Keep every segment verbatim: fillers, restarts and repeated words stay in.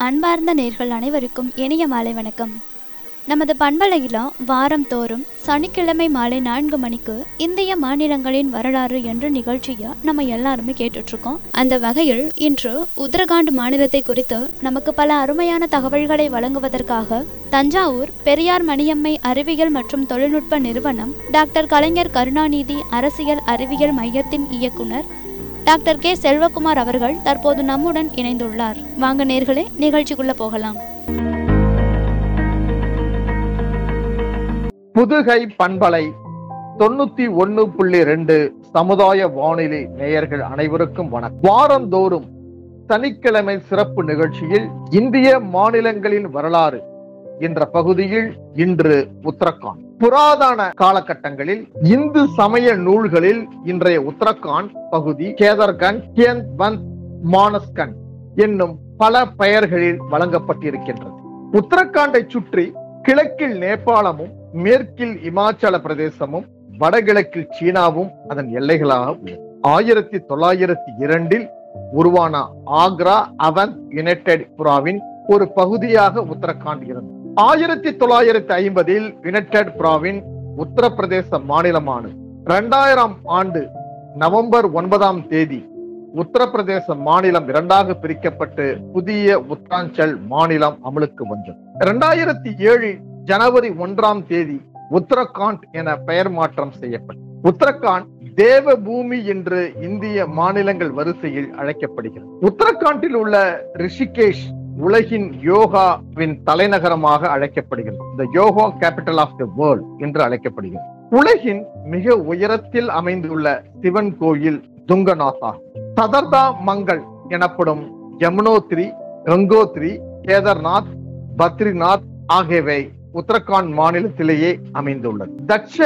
அன்பார்ந்த நேர்கள் அனைவருக்கும் இனிய மாலை வணக்கம். நமது பண்பலையில வாரம் தோறும் சனிக்கிழமை மாலை நான்கு மணிக்கு இந்திய மாநிலங்களின் வரலாறு என்ற நிகழ்ச்சியை நம்ம எல்லாருமே கேட்டுட்டு இருக்கோம். அந்த வகையில் இன்று உத்தரகாண்ட் மாநிலத்தை குறித்து நமக்கு பல அருமையான தகவல்களை வழங்குவதற்காக தஞ்சாவூர் பெரியார் மணியம்மை அறிவியல் மற்றும் தொழில்நுட்ப நிறுவனம் டாக்டர் கலைஞர் கருணாநிதி அரசியல் அறிவியல் மையத்தின் இயக்குனர் டாக்டர் கே செல்வகுமார் அவர்கள் தற்போது நம்முடன் இணைந்துள்ளார். வாங்க நேர்களே, நிகழ்ச்சிக்குள்ள போகலாம். புதுகை பண்பலை தொண்ணூத்தி ஒன்னு புள்ளி ரெண்டு சமுதாய வானொலி நேயர்கள் அனைவருக்கும் வணக்கம். வாரந்தோறும் சனிக்கிழமை சிறப்பு நிகழ்ச்சியில் இந்திய மாநிலங்களின் வரலாறு என்ற பகுதியில் இன்று உத்தரகாண்ட். புராதன காலகட்டங்களில் இந்து சமய நூல்களில் இன்றைய உத்தரகாண்ட் பகுதி கேதர்கண்ட், கியந்த்வந்த், மானஸ்கண்ட் என்னும் பல பெயர்களில் வழங்கப்பட்டிருக்கின்றது. உத்தரகாண்டை சுற்றி கிழக்கில் நேபாளமும் மேற்கில் இமாச்சல பிரதேசமும் வடகிழக்கில் சீனாவும் அதன் எல்லைகளாக உள்ளது. ஆயிரத்தி தொள்ளாயிரத்தி இரண்டில் உருவான ஆக்ரா அவந்த் யுனைடெட் புராவின் ஒரு பகுதியாக உத்தரகாண்ட் இருந்தது. ஆயிரத்தி தொள்ளாயிரத்தி ஐம்பதில் யுனைடெட் புராவின் உத்தரப்பிரதேச மாநிலமானது. இரண்டாயிரம் ஆண்டு நவம்பர் ஒன்பதாம் தேதி உத்தரப்பிரதேச மாநிலம் இரண்டாக பிரிக்கப்பட்டு புதிய உத்தராஞ்சல் மாநிலம் அமலுக்கு வந்தது. இரண்டாயிரத்தி ஏழு ஜனவரி ஒன்றாம் தேதி உத்தரகாண்ட் என பெயர் மாற்றம் செய்யப்பட்டது. உத்தரகாண்ட் தேவ பூமி என்று இந்திய மாநிலங்கள் வரிசையில் அழைக்கப்படுகிறது. உத்தரகாண்டில் உள்ள ரிஷிகேஷ் உலகின் யோகாவின் தலைநகரமாக அழைக்கப்படுகிறது. The yoga capital of the world என்று அழைக்கப்படுகிறது. உலகின் மிக உயரத்தில் அமைந்துள்ள சிவன் கோயில் துங்கநாதா. சதர்தா மங்கள் எனப்படும் யமுனோத்ரி, கங்கோத்ரி, கேதார்நாத், பத்ரிநாத் ஆகியவை உத்தரகாண்ட் மாநிலத்திலேயே அமைந்துள்ளது. தட்ச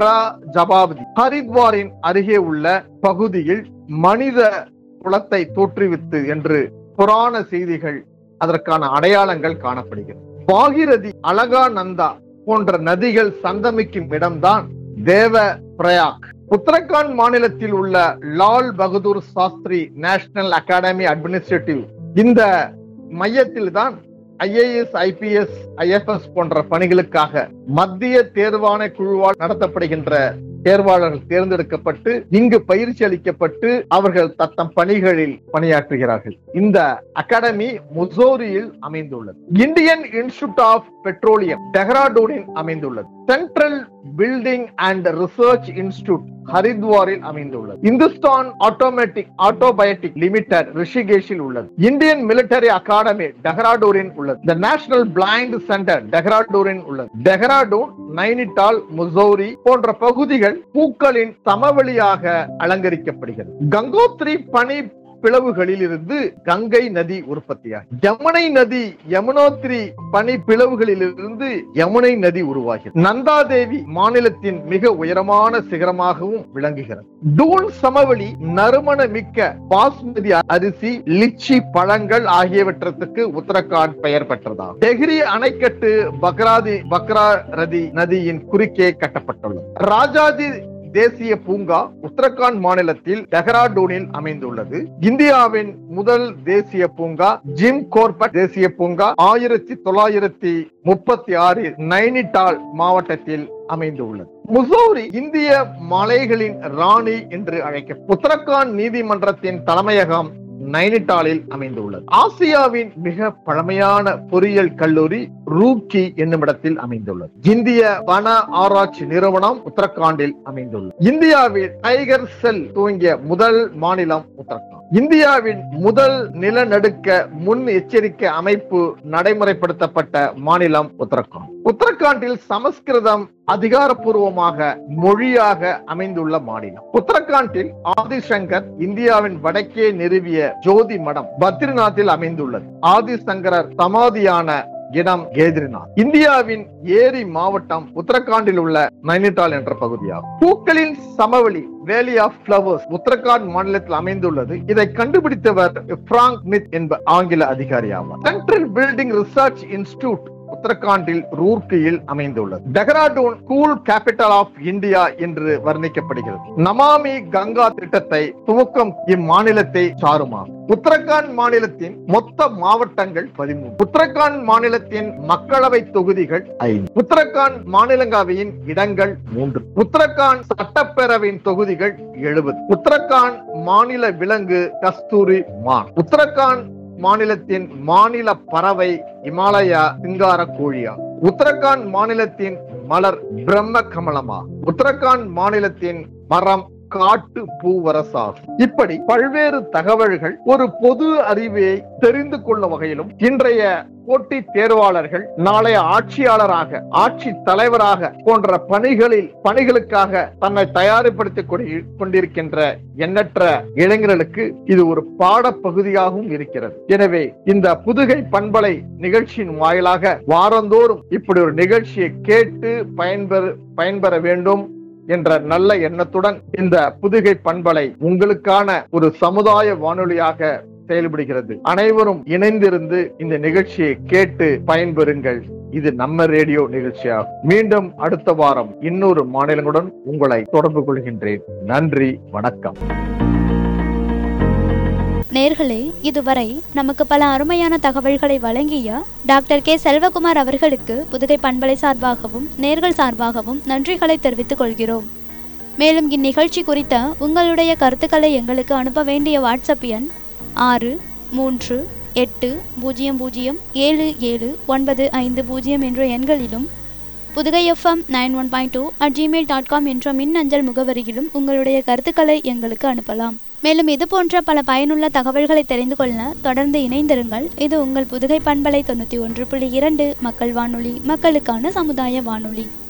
பிரஜாபதி ஹரித்வாரின் அருகே உள்ள பகுதியில் மனித குலத்தை தோற்றுவித்து என்று புராண செய்திகள் அதற்கான அடையாளங்கள் காணப்படுகிறது. பாகிரதி, அலகாநந்தா போன்ற நதிகள் சங்கமிக்கும் இடம்தான் தேவ பிரயாக். உத்தரகாண்ட் மாநிலத்தில் உள்ள Lal Bahadur Shastri national academy administrative இந்த மையத்தில் தான் ஐஏஎஸ், ஐபிஎஸ், ஐஎஃப்எஸ் போன்ற பணிகளுக்காக மத்திய தேர்வாணை குழுவால் நடத்தப்படுகின்ற தேர்வாளர்கள் தேர்ந்தெடுக்கப்பட்டு இங்கு பயிற்சி அளிக்கப்பட்டு அவர்கள் தத்தம் பணிகளில் பணியாற்றுகிறார்கள். இந்த அகாடமி முசோரியில் அமைந்துள்ளது. இந்தியன் இன்ஸ்டிடியூட் ஆஃப் பெட்ரோலியம் டெஹ்ராடூனில் அமைந்துள்ளது. Central building and research institute ஹரித்வாரில் அமைந்துள்ளது. இந்துஸ்தான் ஆட்டோமேட்டிக் ஆட்டோபயோட்டிக் லிமிடெட் ரிஷிகேஷில் உள்ளது. இந்தியன் மிலிட்டரி அகாடமி டெஹ்ராடூனில் உள்ளது. தி நேஷனல் பிளைண்ட் சென்டர் டெஹ்ராடூனில் உள்ளது. டெஹ்ராடூன், நைனிடால், முசோரி போன்ற பகுதிகள் பூக்களின் சமவெளியாக அலங்கரிக்கப்படுகிறது. கங்கோத்ரி பனி பிளவுகளில் இருந்து கங்கை நதி உற்பத்தியாகும். யமுனை நதி யமுனோத்ரி பனி பிளவுகளில் இருந்து யமுனை நதி உருவாகிறது. நந்தாதேவி மாநிலத்தின் மிக உயரமான சிகரமாகவும் விளங்குகிறது. டூன் சமவெளி நறுமண மிக்க பாஸ்மதி அரிசி, லிச்சி பழங்கள் ஆகியவற்றுக்கு உத்தரகாண்ட் பெயர் பெற்றதாகும். டெஹ்ரி அணைக்கட்டு பக்ராதி பக்ராரதி நதியின் குறுக்கே கட்டப்பட்டுள்ளது. ராஜாதி தேசிய பூங்கா உத்தரகாண்ட் மாநிலத்தில் டெஹ்ராடூனில் அமைந்துள்ளது. இந்தியாவின் முதல் தேசிய பூங்கா ஜிம் கோர்பட் தேசிய பூங்கா ஆயிரத்தி தொள்ளாயிரத்தி முப்பத்தி ஆறில் நைனிடால் மாவட்டத்தில் அமைந்துள்ளது. முசோரி இந்திய மலைகளின் ராணி என்று அழைக்க உத்தரகாண்ட் நீதிமன்றத்தின் தலைமையகம் நைனிடாலில் அமைந்துள்ளது. ஆசியாவின் மிக பழமையான பொறியியல் கல்லூரி ரூக்கி என்னும் இடத்தில் அமைந்துள்ளது. இந்திய வன ஆராய்ச்சி நிறுவனம் உத்தரகாண்டில் அமைந்துள்ளது. இந்தியாவில் டைகர் செல் துவங்கிய முதல் மாநிலம் உத்தரகாண்ட். இந்தியாவின் முதல் நிலநடுக்க முன் எச்சரிக்கை அமைப்பு நடைமுறைப்படுத்தப்பட்ட மாநிலம் உத்தரகாண்ட். உத்தரகாண்டில் சமஸ்கிருதம் அதிகாரப்பூர்வமாக மொழியாக அமைந்துள்ள மாநிலம். உத்தரகாண்டில் ஆதிசங்கர் இந்தியாவின் வடக்கே நிறுவிய ஜோதி மடம் பத்ரிநாத்தில் அமைந்துள்ளது. ஆதிசங்கரர் சமாதியான இடம் கேத்ரிநாத். இந்தியாவின் ஏரி மாவட்டம் உத்தரகாண்டில் உள்ள நைனிடால் என்ற பகுதியாகும். பூக்களின் சமவெளி வேலி ஆஃப் பிளவர்ஸ் உத்தரகாண்ட் மாநிலத்தில் அமைந்துள்ளது. இதை கண்டுபிடித்தவர் பிராங்க் மித் என்ப ஆங்கில அதிகாரி ஆவார். சென்ட்ரல் பில்டிங் ரிசர்ச் இன்ஸ்டிடியூட் உத்தரகாண்டில் ரூர்க்கியில் அமைந்துள்ளது. Dehradun cool capital of India என்று வர்ணிக்கப்படுகிறது. நமாமி கங்கா திட்டத்தை துவக்கம் இம்மாநிலத்தை சாருமா. உத்தரகாண்ட் மாநிலத்தின் மொத்த மாவட்டங்கள் பதிமூன்று. உத்தரகாண்ட் மாநிலத்தின் மக்களவை தொகுதிகள் ஐந்து. உத்தரகாண்ட் மாநிலங்களவையின் இடங்கள் மூன்று. உத்தரகாண்ட் சட்டப்பேரவையின் தொகுதிகள் எழுபது. உத்தரகாண்ட் மாநில விலங்கு கஸ்தூரி மான். உத்தரகாண்ட் மாநிலத்தின் மாநில பறவை இமாலயா சிங்கார கோழியா. உத்தரகாண்ட் மாநிலத்தின் மலர் பிரம்ம கமலமா. உத்தரகாண்ட் மாநிலத்தின் மரம் காட்டு பூவரசாகும். இப்படி பல்வேறு தகவல்கள் ஒரு பொது அறிவை தெரிந்து கொள்ள வகையிலும் இன்றைய போட்டி தேர்வாளர்கள் நாளைய ஆட்சியாளராக ஆட்சி தலைவராக போன்ற பணிகளில் பணிகளுக்காக தன்னை தயார்படுத்திக் கொண்டிருக்கின்ற எண்ணற்ற இளைஞர்களுக்கு இது ஒரு பாடப்பகுதியாகவும் இருக்கிறது. எனவே இந்த புதுகை பண்பலை நிகழ்ச்சியின் வாயிலாக வாரந்தோறும் இப்படி ஒரு நிகழ்ச்சியை கேட்டு பயன்பெற பயன்பெற வேண்டும் என்ற நல்ல எண்ணத்துடன் இந்த புதுகை பண்பலை உங்களுக்கான ஒரு சமுதாய வானொலியாக செயல்படுகிறது. அனைவரும் இணைந்திருந்து இந்த நிகழ்ச்சியை கேட்டு பயன்பெறுங்கள். இது நம்ம ரேடியோ நிகழ்ச்சியாகும். மீண்டும் அடுத்த வாரம் இன்னொரு மாநிலங்களுடன் உங்களை தொடர்பு கொள்கின்றேன். நன்றி, வணக்கம். நேர்களே, இதுவரை நமக்கு பல அருமையான தகவல்களை வழங்கிய டாக்டர் கே செல்வகுமார் அவர்களுக்கு புதுகை பண்பலை சார்பாகவும் நேர்கள் சார்பாகவும் நன்றிகளை தெரிவித்துக் கொள்கிறோம். மேலும் இந்நிகழ்ச்சி குறித்த உங்களுடைய கருத்துக்களை எங்களுக்கு அனுப்ப வேண்டிய வாட்ஸ்அப் எண் ஆறு மூன்று எட்டு பூஜ்ஜியம் பூஜ்ஜியம் ஏழு ஏழு ஒன்பது ஐந்து பூஜ்ஜியம் என்ற எண்களிலும் Pudugai FM nine one point two at Gmail dot com என்ற மின்னஞ்சல் முகவரியிலும் உங்களுடைய கருத்துக்களை எங்களுக்கு அனுப்பலாம். மேலும் இது போன்ற பல பயனுள்ள தகவல்களை தெரிந்து கொள்ள தொடர்ந்து இணைந்திருங்கள். இது உங்கள் புதுகை பண்பலை தொண்ணூற்றி ஒன்று புள்ளி இரண்டு மக்கள் வானொலி, மக்களுக்கான சமுதாய வானொலி.